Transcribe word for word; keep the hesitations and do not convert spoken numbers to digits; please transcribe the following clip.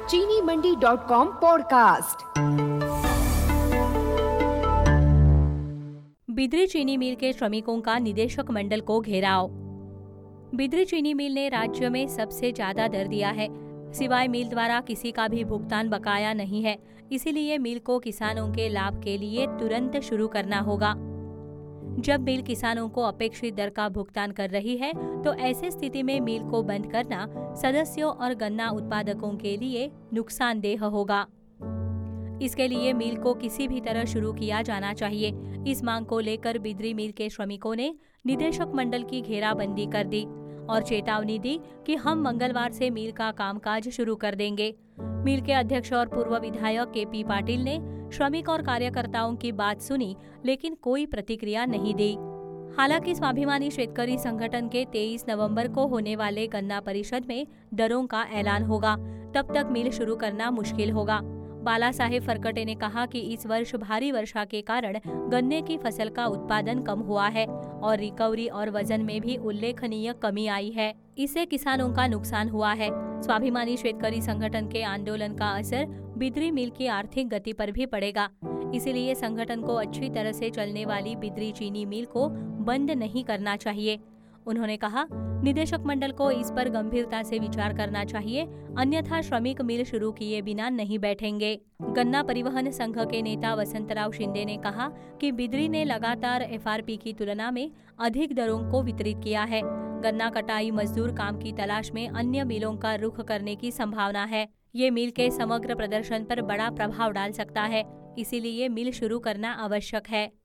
चीनी Mandi dot com podcast. Bidri चीनी mill के श्रमिकों का निदेशक मंडल को घेराव। बिद्री चीनी मिल ने राज्य में सबसे ज्यादा दर दिया है, सिवाय मिल द्वारा किसी का भी भुगतान बकाया नहीं है। इसीलिए मिल को किसानों के लाभ के लिए तुरंत शुरू करना होगा। जब मिल किसानों को अपेक्षित दर का भुगतान कर रही है तो ऐसी स्थिति में मिल को बंद करना सदस्यों और गन्ना उत्पादकों के लिए नुकसानदेह होगा। इसके लिए मिल को किसी भी तरह शुरू किया जाना चाहिए। इस मांग को लेकर बिद्री मिल के श्रमिकों ने निदेशक मंडल की घेराबंदी कर दी और चेतावनी दी कि हम मंगलवार से मिल का कामकाज शुरू कर देंगे। मिल के अध्यक्ष और पूर्व विधायक के पी पाटिल ने श्रमिक और कार्यकर्ताओं की बात सुनी, लेकिन कोई प्रतिक्रिया नहीं दी। हालांकि स्वाभिमानी शेतकरी संगठन के तेईस नवंबर को होने वाले गन्ना परिषद में दरों का ऐलान होगा, तब तक मिल शुरू करना मुश्किल होगा। बाला साहेब फरकटे ने कहा कि इस वर्ष भारी वर्षा के कारण गन्ने की फसल का उत्पादन कम हुआ है और रिकवरी और वजन में भी उल्लेखनीय कमी आई है। इससे किसानों का नुकसान हुआ है। स्वाभिमानी शेतकरी संगठन के आंदोलन का असर बिद्री मिल की आर्थिक गति पर भी पड़ेगा। इसीलिए संगठन को अच्छी तरह से चलने वाली बिद्री चीनी मिल को बंद नहीं करना चाहिए। उन्होंने कहा, निदेशक मंडल को इस पर गंभीरता से विचार करना चाहिए, अन्यथा श्रमिक मिल शुरू किए बिना नहीं बैठेंगे। गन्ना परिवहन संघ के नेता वसंतराव शिंदे ने कहा कि बिद्री ने लगातार एफ आर पी की तुलना में अधिक दरों को वितरित किया है। गन्ना कटाई मजदूर काम की तलाश में अन्य मिलों का रुख करने की संभावना है। ये मिल के समग्र प्रदर्शन पर बड़ा प्रभाव डाल सकता है, इसीलिए मिल शुरू करना आवश्यक है।